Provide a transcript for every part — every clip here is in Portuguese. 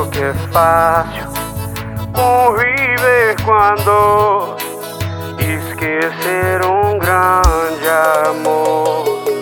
que é fácil conviver com a dor, esquecer um grande amor.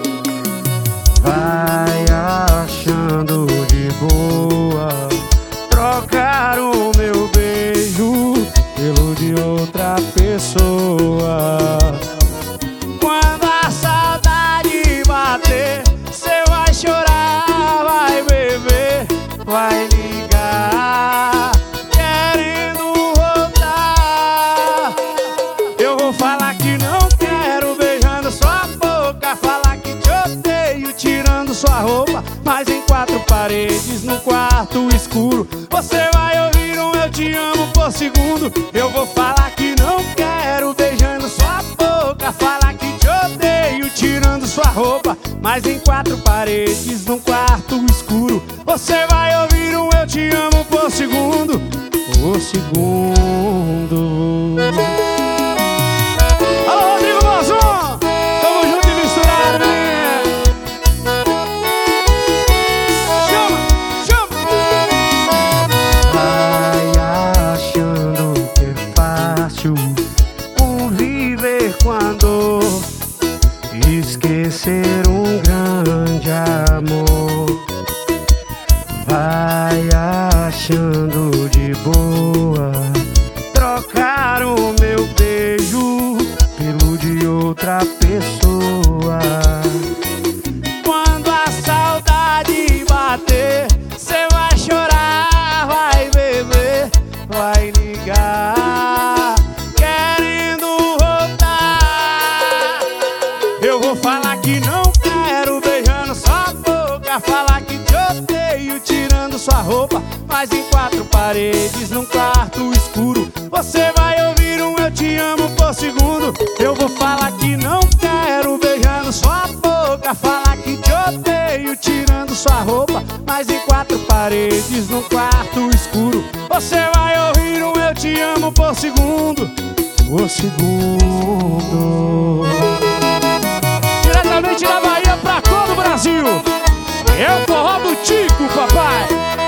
Vai achando de boa trocar o meu beijo pelo de outra pessoa. Quando a saudade bater, cê vai chorar, vai beber, vai ligar, querendo voltar. Eu vou falar que não quero, beijando sua boca, falar que te odeio, tirando sua roupa, mas em quatro paredes, no quarto escuro, você vai ouvir um eu te amo por segundo. Eu vou falar que não quero, beijando sua boca, falar que te odeio, tirando sua roupa, mas em quatro paredes, num quarto escuro, você vai ouvir um eu te amo por segundo. Por segundo. Alô, Rodrigo Bozon! Tamo junto e misturado, menino! Chama, chama! Vai achando que é fácil conviver com a dor, esquecer um grande amor. Vai achando de boa trocar o meu beijo pelo de outra pessoa. Quando a saudade bater, cê vai chorar, vai beber, vai ligar, querendo voltar. Eu vou falar que não quero, beijando sua boca, falar que te odeio, tirando sua roupa, mas em quatro paredes, num quarto escuro, você vai ouvir um eu te amo por segundo. Eu vou falar que não quero, beijando sua boca, falar que te odeio, tirando sua roupa, mas em quatro paredes, num quarto escuro, você vai ouvir um eu te amo por segundo. Por segundo. Diretamente da Bahia pra todo o Brasil, é o forró do Tico, papai.